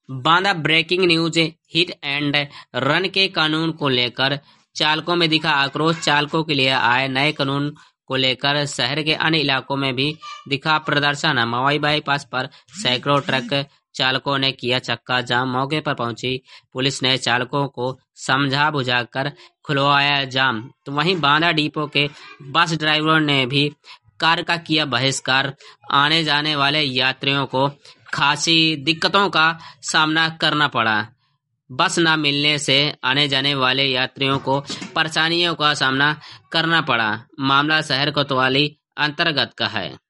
Banda breaking news. Hit and run के कानून को लेकर चालकों में दिखा आक्रोश। चालकों के लिए आए नए कानून को लेकर शहर के अन्य इलाकों में भी दिखा प्रदर्शन। मवाई बाईपास पर सैकड़ों ट्रक चालकों ने किया चक्का जाम। मौके पर पहुंची पुलिस ने चालकों को समझा बुझाकर खुलवाया जाम। तो वहीं बांदा डिपो के बस ड्राइवरों ने भी कार का किया बहिष्कार। आने जाने वाले यात्रियों को खासी दिक्कतों का सामना करना पड़ा। बस न मिलने से आने जाने वाले यात्रियों को परेशानियों का सामना करना पड़ा। मामला शहर कोतवाली अंतर्गत का है।